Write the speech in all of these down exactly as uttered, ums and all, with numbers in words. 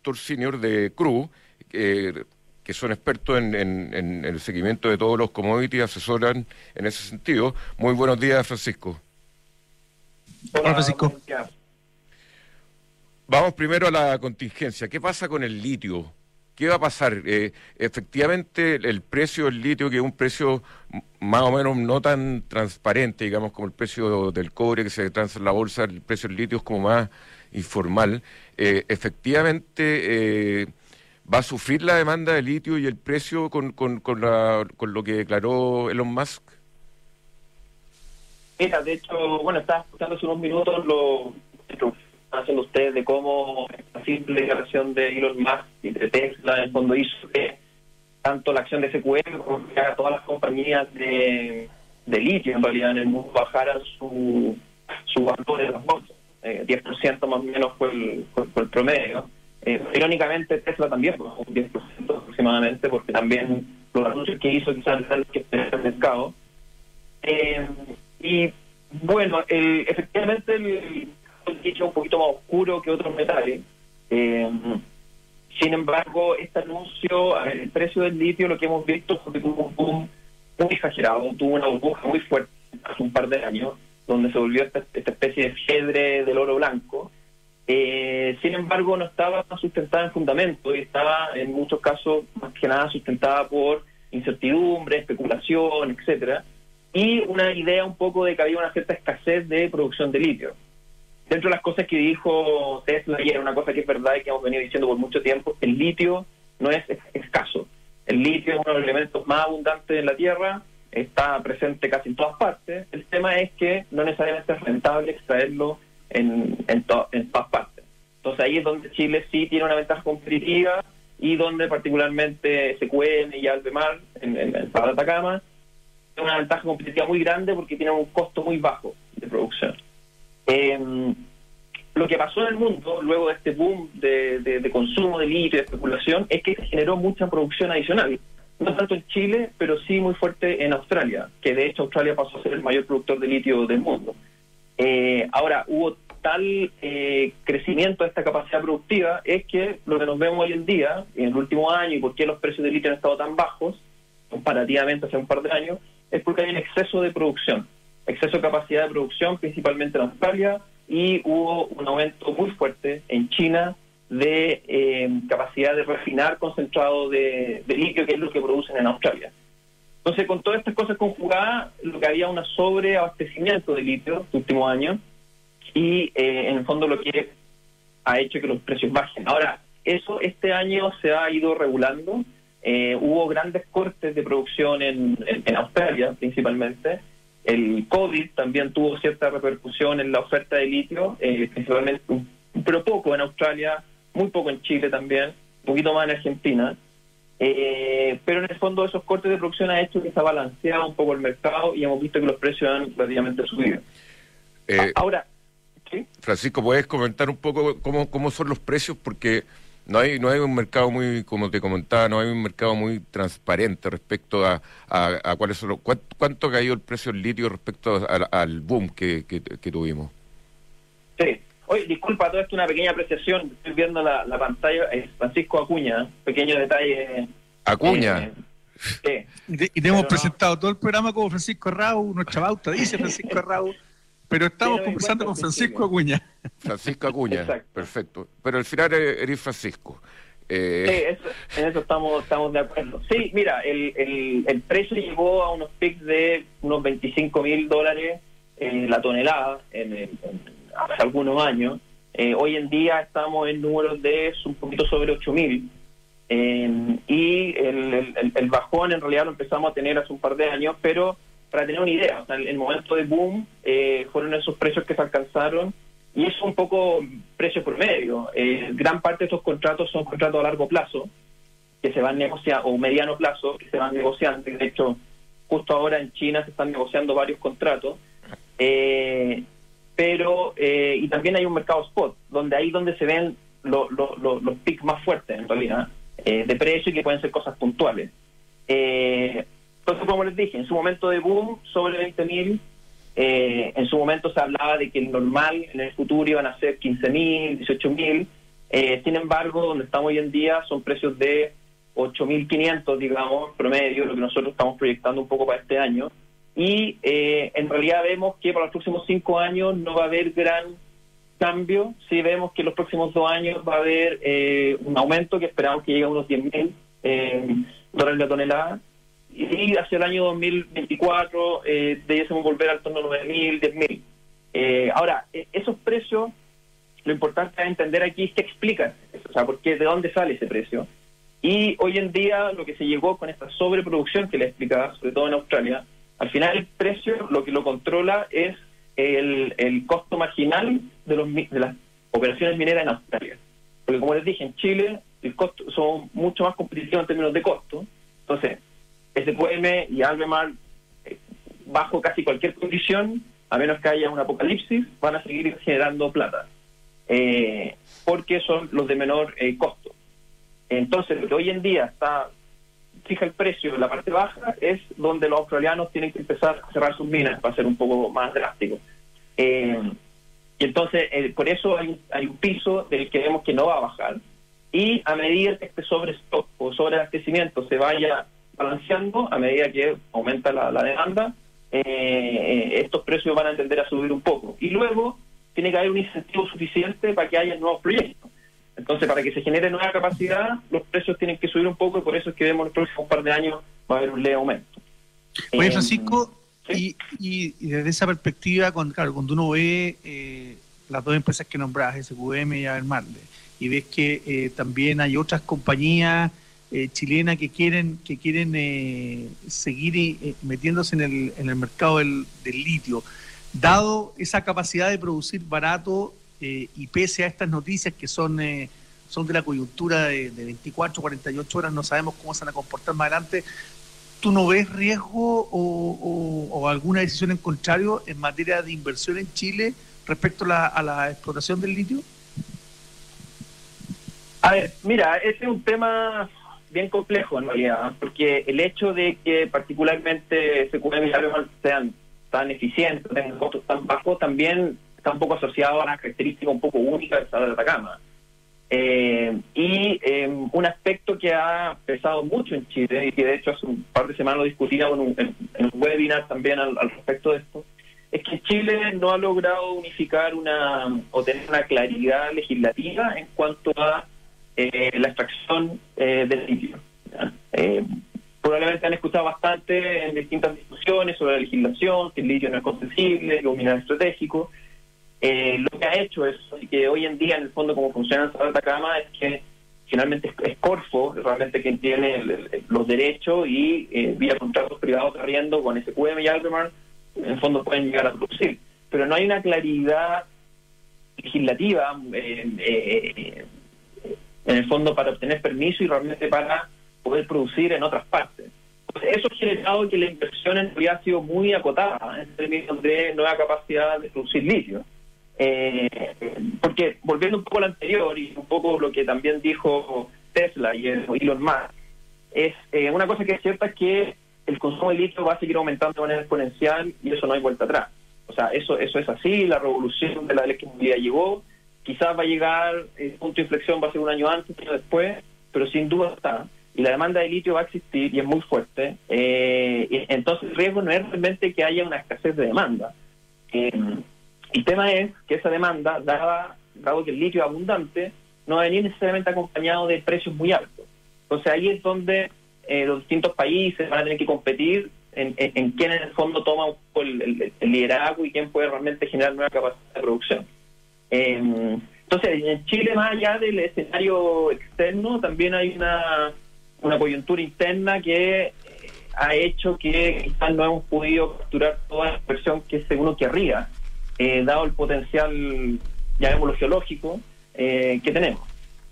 consultor senior de C R U, eh, que son expertos en, en, en el seguimiento de todos los commodities, asesoran en ese sentido. Muy buenos días, Francisco. Hola, Francisco. Vamos primero a la contingencia. ¿Qué pasa con el litio? ¿Qué va a pasar? Eh, efectivamente, el precio del litio, que es un precio más o menos no tan transparente, digamos, como el precio del cobre que se transa en la bolsa, el precio del litio es como más informal. Eh, efectivamente, eh, ¿va a sufrir la demanda de litio y el precio con, con, con, la, con lo que declaró Elon Musk? Mira, de hecho, bueno, estaba escuchando hace unos minutos lo que haciendo ustedes de cómo la simple declaración de Elon Musk y de Tesla en el fondo hizo que tanto la acción de S Q M como que todas las compañías de, de litio en realidad en el mundo bajaran su, su valor en las bolsas. Eh, diez por ciento más o menos fue el, fue, fue el promedio. Eh, irónicamente Tesla también bajó un diez por ciento aproximadamente, porque también los anuncios que hizo quizás el que en el mercado. Eh, y bueno, el, efectivamente el el litio un poquito más oscuro que otros metales. Eh, sin embargo, este anuncio, a ver, el precio del litio, lo que hemos visto fue que tuvo un boom muy exagerado, tuvo una burbuja muy fuerte hace un par de años, donde se volvió esta, esta especie de fiebre del oro blanco. Eh, sin embargo, no estaba sustentada en fundamento y estaba en muchos casos más que nada sustentada por incertidumbre, especulación, etcétera, y una idea un poco de que había una cierta escasez de producción de litio. Dentro de las cosas que dijo Tesla ayer, una cosa que es verdad y que hemos venido diciendo por mucho tiempo, el litio no es escaso. El litio es uno de los elementos más abundantes en la Tierra, está presente casi en todas partes. El tema es que no necesariamente es rentable extraerlo en, en, to, en todas partes. Entonces ahí es donde Chile sí tiene una ventaja competitiva y donde particularmente S Q M y Albemarle, en, en, en para Atacama, tiene una ventaja competitiva muy grande porque tienen un costo muy bajo de producción. Eh, lo que pasó en el mundo luego de este boom de, de, de consumo de litio y de especulación es que se generó mucha producción adicional, no tanto en Chile, pero sí muy fuerte en Australia, que de hecho Australia pasó a ser el mayor productor de litio del mundo. Eh, ahora, hubo tal eh, crecimiento de esta capacidad productiva, es que lo que nos vemos hoy en día, en el último año, y por qué los precios de litio han estado tan bajos, comparativamente hace un par de años, es porque hay un exceso de producción. exceso de capacidad de producción, principalmente en Australia, y hubo un aumento muy fuerte en China de eh, capacidad de refinar concentrado de, de litio, que es lo que producen en Australia. Entonces, con todas estas cosas conjugadas, lo que había un sobreabastecimiento de litio los últimos años, y eh, en el fondo lo que ha hecho que los precios bajen. Ahora, eso este año se ha ido regulando. Eh, hubo grandes cortes de producción en, en, en Australia, principalmente. El COVID también tuvo cierta repercusión en la oferta de litio, eh, principalmente, pero poco en Australia, muy poco en Chile también, un poquito más en Argentina. Eh, pero en el fondo esos cortes de producción ha hecho que se ha balanceado un poco el mercado y hemos visto que los precios han prácticamente subido. Eh, Ahora, ¿sí? Francisco, ¿puedes comentar un poco cómo, cómo son los precios? Porque no hay no hay un mercado muy, como te comentaba, no hay un mercado muy transparente respecto a, a, a cuáles son los, cuánto, cuánto ha caído el precio del litio respecto a, a, al boom que, que, que tuvimos. Sí. Oye, disculpa, todo esto una pequeña apreciación. Estoy viendo la, la pantalla. Es Francisco Acuña, pequeño detalle. Acuña. Eh, sí. Y te, y te hemos Pero presentado no. todo el programa como Francisco Arrau, nuestra bauta dice Francisco Arrau, pero estamos Pero conversando con encuentro Francisco Acuña. Francisco Acuña, Exacto. perfecto. Pero al final eres Francisco. Eh... Sí, eso, en eso estamos estamos de acuerdo. Sí, mira, el, el, el precio llegó a unos pics de unos veinticinco mil dólares en la tonelada en, en, en hace algunos años. Eh, hoy en día estamos en números de un poquito sobre ocho mil. Eh, y el, el, el bajón en realidad lo empezamos a tener hace un par de años, pero para tener una idea, o sea, el, el momento de boom eh, fueron esos precios que se alcanzaron, y es un poco precio promedio. Eh, gran parte de estos contratos son contratos a largo plazo, que se van negociando, o mediano plazo, que se van negociando. De hecho, justo ahora en China se están negociando varios contratos, eh, pero, eh, y también hay un mercado spot, donde ahí donde se ven lo, lo, lo, los picks más fuertes, en realidad, eh, de precio, y que pueden ser cosas puntuales. Eh, entonces, como les dije, en su momento de boom, sobre veinte mil, eh, en su momento se hablaba de que el normal en el futuro iban a ser quince mil, dieciocho mil, Eh, sin embargo, donde estamos hoy en día son precios de ocho mil quinientos, digamos, promedio, lo que nosotros estamos proyectando un poco para este año. Y eh, en realidad vemos que para los próximos cinco años no va a haber gran cambio. Sí vemos que en los próximos dos años va a haber eh, un aumento que esperamos que llegue a unos diez mil eh, dólares la tonelada. Y hacia el año dos mil veinticuatro eh, debiésemos volver al torno a nueve mil, diez mil. Eh, ahora, esos precios, lo importante es entender aquí es qué explican, o sea, por qué, de dónde sale ese precio. Y hoy en día lo que se llegó con esta sobreproducción que le explicaba, sobre todo en Australia, al final el precio lo que lo controla es el, el costo marginal de, los, de las operaciones mineras en Australia. Porque como les dije, en Chile el costo son mucho más competitivos en términos de costo. Entonces, S Q M y Albemarle, eh, bajo casi cualquier condición, a menos que haya un apocalipsis, van a seguir generando plata. Eh, porque son los de menor eh, costo. Entonces, lo que hoy en día está fija el precio en la parte baja es donde los australianos tienen que empezar a cerrar sus minas para ser un poco más drástico. Eh, y entonces, eh, por eso hay, hay un piso del que vemos que no va a bajar. Y a medida que este sobrestock o sobreabastecimiento se vaya balanceando, a medida que aumenta la, la demanda, eh, estos precios van a tender a subir un poco. Y luego tiene que haber un incentivo suficiente para que haya nuevos proyectos. Entonces, para que se genere nueva capacidad, los precios tienen que subir un poco y por eso es que vemos en los próximos par de años va a haber un leve aumento. Oye, eh, Francisco, ¿sí? y, y, y desde esa perspectiva, cuando, claro, cuando uno ve eh, las dos empresas que nombrabas, S Q M y Albemarle, y ves que eh, también hay otras compañías eh, chilenas que quieren que quieren eh, seguir eh, metiéndose en el, en el mercado del, del litio, dado esa capacidad de producir barato, eh, y pese a estas noticias que son eh, son de la coyuntura de, de veinticuatro, cuarenta y ocho horas, no sabemos cómo se van a comportar más adelante, ¿tú no ves riesgo o, o, o alguna decisión en contrario en materia de inversión en Chile respecto a la, a la explotación del litio? A ver, mira, ese es un tema bien complejo en realidad, porque el hecho de que particularmente S Q M y Albemarle sean tan eficientes, tengan costos tan bajos, también está un poco asociado a una característica un poco única del Salar de Atacama. Eh, y eh, un aspecto que ha pesado mucho en Chile, y que de hecho hace un par de semanas lo discutíamos en un, en, en un webinar también al, al respecto de esto, es que Chile no ha logrado unificar una o tener una claridad legislativa en cuanto a eh, la extracción eh, del litio. Eh, probablemente han escuchado bastante en distintas discusiones sobre la legislación, que el litio no es concesible, que es un mineral estratégico. Eh, lo que ha hecho es que hoy en día, en el fondo, como funciona el Salar de Atacama, es que finalmente es Corfo realmente quien tiene el, el, los derechos y eh, vía contratos privados arriendo con S Q M y Albemarle, en el fondo pueden llegar a producir. Pero no hay una claridad legislativa eh, eh, en el fondo para obtener permiso y realmente para poder producir en otras partes. Entonces, eso ha generado que la inversión en realidad ha sido muy acotada en términos de nueva capacidad de producir litio. Eh, porque, volviendo un poco a lo anterior y un poco lo que también dijo Tesla y Elon Musk, es eh, una cosa que es cierta, es que el consumo de litio va a seguir aumentando de manera exponencial y eso no hay vuelta atrás. O sea, eso eso es así, la revolución de la electromovilidad llegó, quizás va a llegar, el punto de inflexión va a ser un año antes, un año después, pero sin duda está. Y la demanda de litio va a existir y es muy fuerte. Eh, y entonces el riesgo no es realmente que haya una escasez de demanda. Eh, el tema es que esa demanda, dada, dado que el litio es abundante, no va a venir necesariamente acompañado de precios muy altos. Entonces ahí es donde eh, los distintos países van a tener que competir en, en, en quién en el fondo toma un poco el, el, el liderazgo y quién puede realmente generar nueva capacidad de producción. Eh, entonces, en Chile, más allá del escenario externo, también hay una, una coyuntura interna que eh, ha hecho que quizás no hemos podido capturar toda la inversión que según uno querría, eh, dado el potencial, llamémoslo geológico, eh, que tenemos.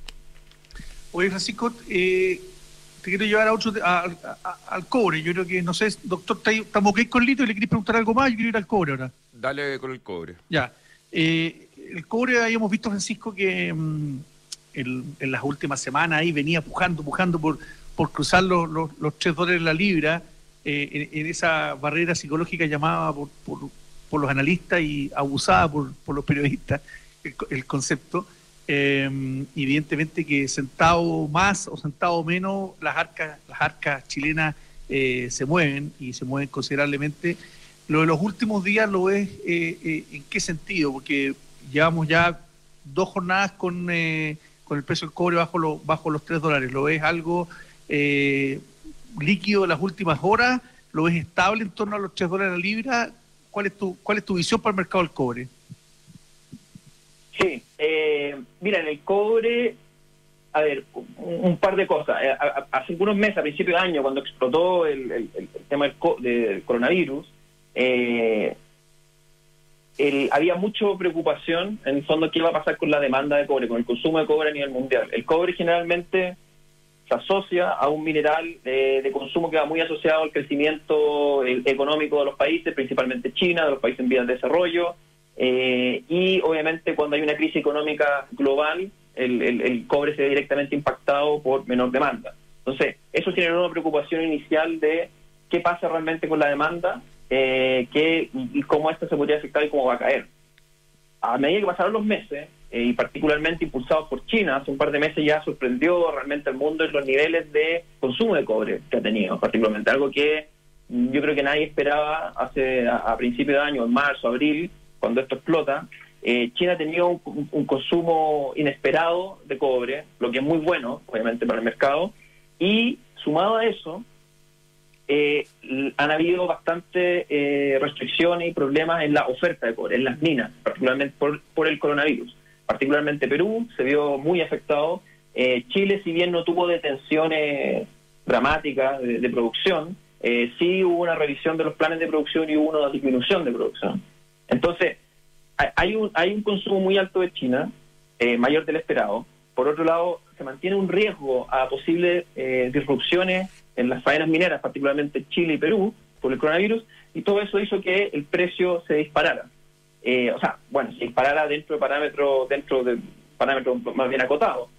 Oye, Francisco, eh, te quiero llevar a otro, a, a, a, al cobre. Yo creo que, no sé, doctor, ¿estamos ok con litio? ¿Le querés preguntar algo más? Yo quiero ir al cobre ahora. Dale con el cobre. Ya. Eh, el cobre, habíamos visto, Francisco, que um, el, en las últimas semanas ahí venía pujando, pujando por, por cruzar los, los, los tres dólares la libra, eh, en, en esa barrera psicológica llamada por, por, por los analistas y abusada por, por los periodistas, el, el concepto. Eh, evidentemente que centavo más o centavo menos, las arcas, las arcas chilenas eh, se mueven y se mueven considerablemente. Lo de los últimos días lo ves eh, eh, en qué sentido, porque llevamos ya dos jornadas con, eh, con el precio del cobre bajo, lo, bajo los tres dólares. ¿Lo ves algo eh, líquido en las últimas horas? ¿Lo ves estable en torno a los tres dólares la libra? ¿Cuál es tu, cuál es tu visión para el mercado del cobre? Sí, eh, mira, en el cobre, a ver, un, un par de cosas. A, a, hace unos meses, a principios de año, cuando explotó el, el, el tema del, co del coronavirus, eh, el, había mucha preocupación, en el fondo, qué iba a pasar con la demanda de cobre, con el consumo de cobre a nivel mundial. El cobre generalmente se asocia a un mineral de, de consumo que va muy asociado al crecimiento el, económico de los países, principalmente China, de los países en vías de desarrollo. Eh, y obviamente cuando hay una crisis económica global, el, el, el cobre se ve directamente impactado por menor demanda. Entonces, eso generó una preocupación inicial de qué pasa realmente con la demanda, eh, qué, y, y cómo esto se podría afectar y cómo va a caer. A medida que pasaron los meses, eh, y particularmente impulsados por China, hace un par de meses ya sorprendió realmente al mundo en los niveles de consumo de cobre que ha tenido, particularmente, algo que yo creo que nadie esperaba hace a, a principios de año, en marzo, abril, cuando esto explota. eh, China ha tenido un, un consumo inesperado de cobre, lo que es muy bueno, obviamente, para el mercado, y sumado a eso, eh, han habido bastantes eh, restricciones y problemas en la oferta de cobre, en las minas, particularmente por, por el coronavirus. Particularmente Perú se vio muy afectado. Eh, Chile, si bien no tuvo detenciones dramáticas de, de producción, eh, sí hubo una revisión de los planes de producción y hubo una disminución de producción. Entonces, hay un, hay un consumo muy alto de China, eh, mayor del esperado. Por otro lado, se mantiene un riesgo a posibles eh, disrupciones en las faenas mineras, particularmente Chile y Perú, por el coronavirus, y todo eso hizo que el precio se disparara. Eh, o sea, bueno, se disparara dentro de parámetros, dentro de parámetros más bien acotados.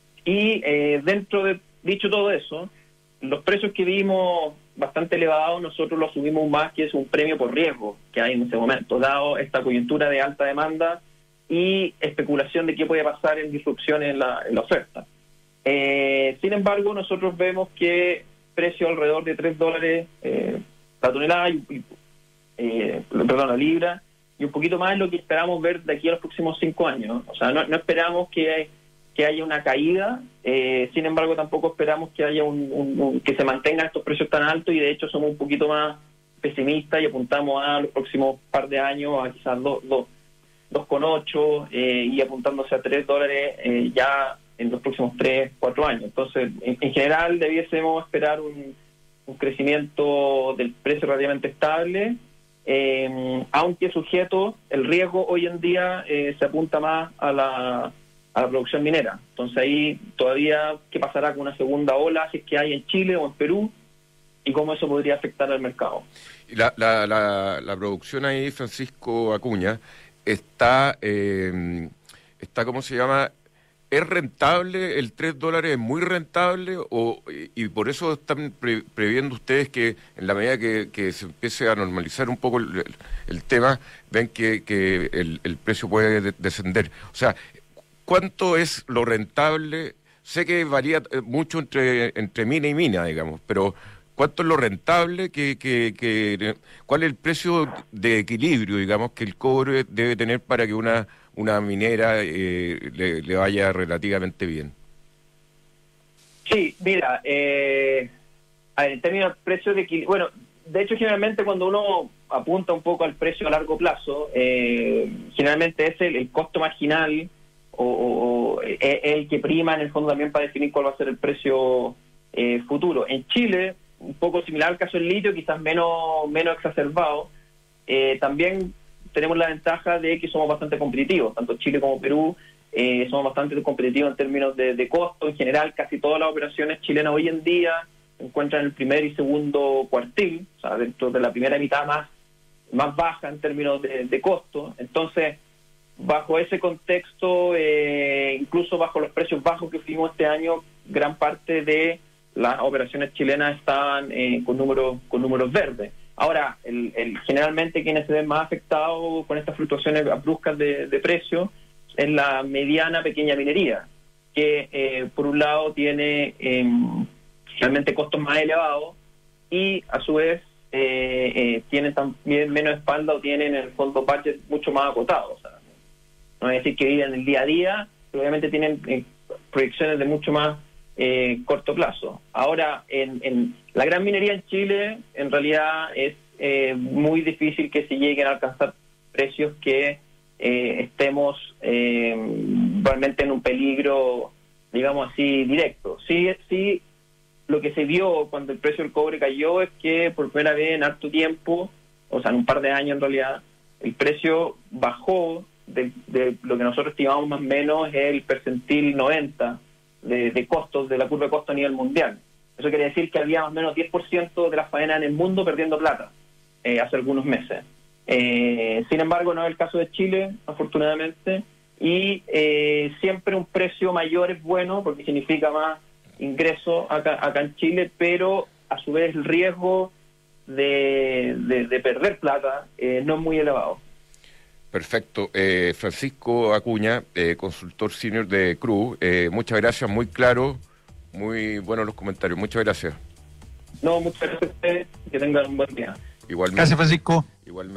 Y eh, dentro de, dicho todo eso, los precios que vimos bastante elevados, nosotros lo asumimos más que es un premio por riesgo que hay en ese momento, dado esta coyuntura de alta demanda y especulación de qué puede pasar en disrupciones en la, en la oferta. Eh, sin embargo, nosotros vemos que precio alrededor de tres dólares eh, la tonelada, y, y, eh, perdón, la libra, y un poquito más es lo que esperamos ver de aquí a los próximos cinco años. O sea, no, no esperamos que, hay, que haya una caída, eh, sin embargo tampoco esperamos que haya un, un, un que se mantengan estos precios tan altos, y de hecho somos un poquito más pesimistas y apuntamos a los próximos par de años a quizás dos con ocho eh, y apuntándose a tres dólares eh, ya en los próximos tres, cuatro años. Entonces, en, en general debiésemos esperar un, un crecimiento del precio relativamente estable, eh, aunque sujeto, el riesgo hoy en día eh, se apunta más a la, a la producción minera. Entonces ahí todavía qué pasará con una segunda ola, si es que hay en Chile o en Perú, y cómo eso podría afectar al mercado. La, la, la, la producción ahí, Francisco Acuña, está, eh, está ¿cómo se llama? ¿Es rentable? ¿El tres dólares es muy rentable? O, y, y por eso están pre, previendo ustedes que en la medida que, que se empiece a normalizar un poco el, el tema, ven que, que el, el precio puede de, descender. O sea, ¿cuánto es lo rentable? Sé que varía mucho entre, entre mina y mina, digamos, pero ¿cuánto es lo rentable? Que, que, que, ¿Cuál es el precio de equilibrio, digamos, que el cobre debe tener para que una... una minera eh, le, le vaya relativamente bien? Sí, mira, eh, a ver, en términos de precio de equilibrio, bueno, de hecho generalmente cuando uno apunta un poco al precio a largo plazo, eh, generalmente es el, el costo marginal o, o, o es el que prima en el fondo también para definir cuál va a ser el precio eh, futuro. En Chile, un poco similar al caso del litio, quizás menos, menos exacerbado, eh, también tenemos la ventaja de que somos bastante competitivos, tanto Chile como Perú eh, somos bastante competitivos en términos de, de costo. En general, casi todas las operaciones chilenas hoy en día se encuentran en el primer y segundo cuartil, o sea, dentro de la primera mitad más, más baja en términos de, de costo. Entonces, bajo ese contexto, eh, incluso bajo los precios bajos que vimos este año, gran parte de las operaciones chilenas estaban eh, con números con números verdes. Ahora, el, el, generalmente quienes se ven más afectados con estas fluctuaciones bruscas de, de precio es la mediana pequeña minería, que eh, por un lado tiene eh, realmente costos más elevados y a su vez eh, eh, tienen también menos espalda o tienen en el fondo budget mucho más acotados. O sea, no es decir que viven el día a día, pero obviamente tienen eh, proyecciones de mucho más eh, corto plazo. Ahora, en, en la gran minería en Chile, en realidad es eh, muy difícil que se lleguen a alcanzar precios que eh, estemos eh, realmente en un peligro, digamos así, directo. Sí, sí, lo que se vio cuando el precio del cobre cayó es que por primera vez en harto tiempo, o sea, en un par de años en realidad, el precio bajó de, de lo que nosotros estimamos más o menos el percentil noventa de, de costos, de la curva de costo a nivel mundial. Eso quiere decir que había más o menos diez por ciento de las faenas en el mundo perdiendo plata eh, hace algunos meses. Eh, sin embargo, no es el caso de Chile, afortunadamente, y eh, siempre un precio mayor es bueno porque significa más ingreso acá, acá en Chile, pero a su vez el riesgo de, de, de perder plata eh, no es muy elevado. Perfecto. Eh, Francisco Acuña, eh, consultor senior de Cruz, eh, muchas gracias, muy claro, muy buenos los comentarios. Muchas gracias. No, muchas gracias a ustedes, que tengan un buen día. Igualmente. Gracias, Francisco. Igualmente.